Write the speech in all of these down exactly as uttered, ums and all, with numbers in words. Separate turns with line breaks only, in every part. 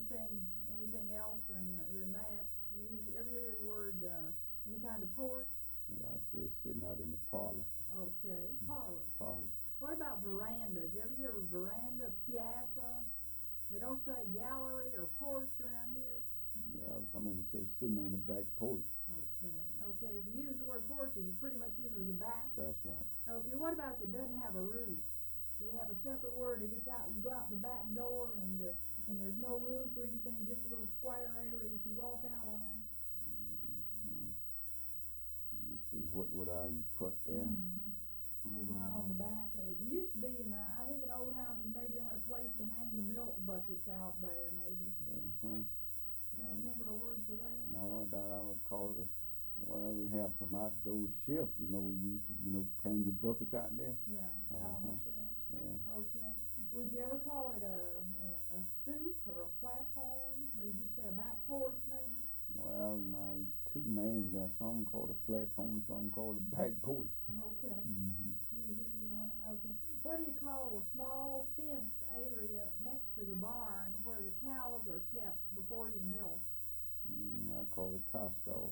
anything, anything else than, than that? Use, ever hear the word, uh, any kind of porch?
Yeah, I say sitting out in the parlor.
Okay, parlor.
Parlor.
What about veranda? Did you ever hear of veranda, piazza? They don't say gallery or porch around here.
Yeah, some of them say sitting on the back porch.
Okay, okay. If you use the word porch, is it pretty much usually the back?
That's right.
Okay, what about if it doesn't have a roof? Do you have a separate word if it's out, you go out the back door and uh, and there's no roof or anything, just a little square area that you walk out on?
Mm-hmm. Let's see, what would I put there?
They go out on the back. Uh, we used to be in, uh, I think in old houses, maybe they had a place to hang the milk buckets out there, maybe.
Uh-huh.
You don't remember a word for that?
No, that I would call it a, well, we have some outdoor shelves, you know, we used to, you know, hang the buckets out there.
Yeah, out on the
Uh-huh.
shelves.
Yeah.
Okay. Would you ever call it a, a, a stoop or a platform? Or you just say a back porch, maybe?
Well, now, two names there, some call it a platform, some call it a back porch.
Okay.
Mm-hmm.
You hear either one of them? Okay. What do you call a small fenced area next to the barn where the cows are kept before you milk?
Mm, I call it cow stall.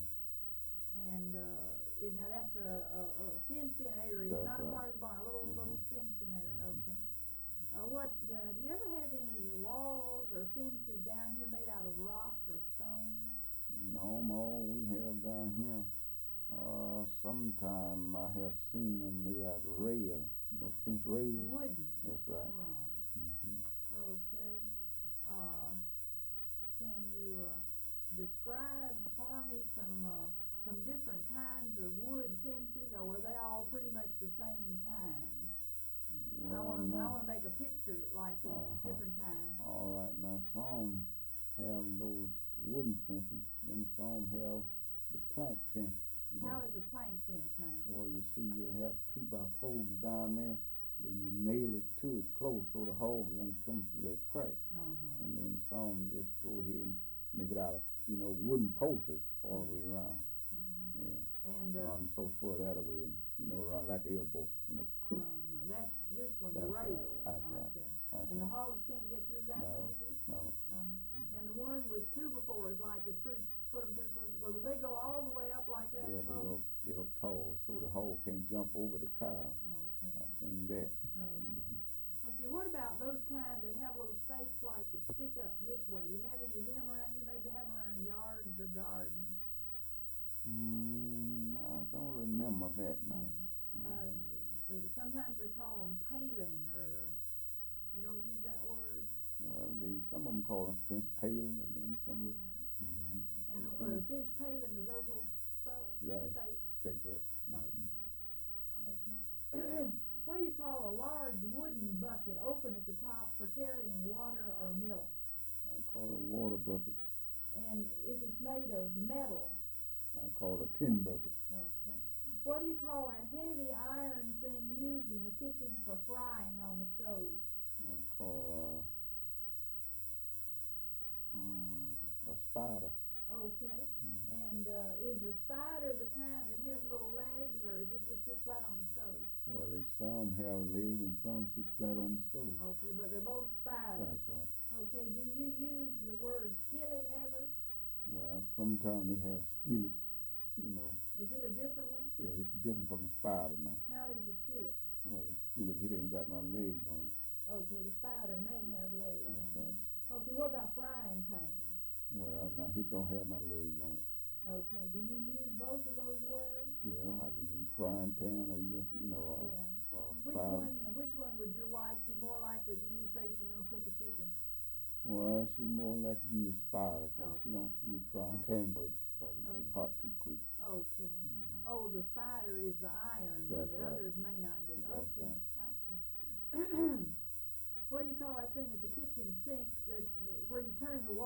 And uh, it, now that's a, a, a fenced-in area. It's
That's
not a
right.
part of the barn. A little
Mm-hmm.
little fenced-in area. Okay. Uh, what uh, do you ever have any walls or fences down here made out of rock or stone?
No, all we have down here, uh, sometime I have seen them made out of rail, you know, fence rails.
Wooden.
That's right.
Right.
Mm-hmm.
Okay. Uh, can you uh, describe for me some uh, some different kinds of wood fences, or were they all pretty much the same kind?
Well,
I want to I
now,
want to make a picture like of
uh-huh.
different kinds.
All right, now some have those wooden fences, then some have the plank fence. You
How
know.
is a plank fence now?
Well, you see, you have two by fours down there, then you nail it to it close so the hogs won't come through that crack.
Uh-huh.
And then some just go ahead and make it out of, you know, wooden posts all the way around.
Uh-huh.
Yeah.
And uh,
Run so far that way, and you know, run like an elbow, you know, crook.
uh-huh. That's this one's
That's
rail.
right. That's
like
right.
That.
That's
And the
right.
hogs can't get through that
No,
one either.
no.
Uh-huh. And the one with two befores, like the pretty, put them pretty close. Well, do they go all the way up like that?
Yeah, they
close?
go, they go tall, so the hog can't jump over the cow.
Okay.
I seen that.
Okay.
Mhm.
Okay, what about those kind that have little stakes like that stick up this way? Do you have any of them around here? Maybe they have them around yards or gardens.
Mm, I don't remember that now.
Yeah. Uh,
Mhm.
uh, sometimes they call them paling, or you don't use that word.
Well, they, some of them call them fence paling, and then some.
Yeah.
Mhm.
Yeah. And uh,
Mhm.
fence paling is those little sto-
Yeah,
stakes.
stick up.
Okay.
Mhm.
Okay. What do you call a large wooden bucket open at the top for carrying water or milk?
I call it a water bucket.
And if it's made of metal?
I call it a tin bucket.
Okay. What do you call that heavy iron thing used in the kitchen for frying on the stove?
I call uh, um, a spider.
Okay.
Mhm.
And uh, is a spider the kind that has little legs, or is it just sit flat on the stove?
Well, they some have legs and some sit flat on the stove.
Okay, but they're both spiders.
That's right.
Okay, do you use the word skillet ever?
Well, sometimes they have skillets, you know.
Is it a different one?
Yeah, it's different from the spider now.
How is the skillet?
Well, the skillet, it ain't got no legs on it.
Okay, the spider may have legs.
That's
on
right.
it. Okay, what about frying pan?
Well, now it don't have no legs on it.
Okay, do you use both of those words?
Yeah, I can use frying pan or either, you know, uh,
Yeah.
uh,
Which
spider.
one? Uh, which one would your wife be more likely to use? Say she's gonna cook a chicken.
Well, she more likely to use a spider because
Oh.
she don't food frying pan much because it
Oh.
get hot too quick.
Okay.
Mhm.
Oh, the spider is the iron one.
That's
The
right.
others may not be.
That's
Okay.
right.
Okay. What do you call that thing at the kitchen sink that where you turn the water?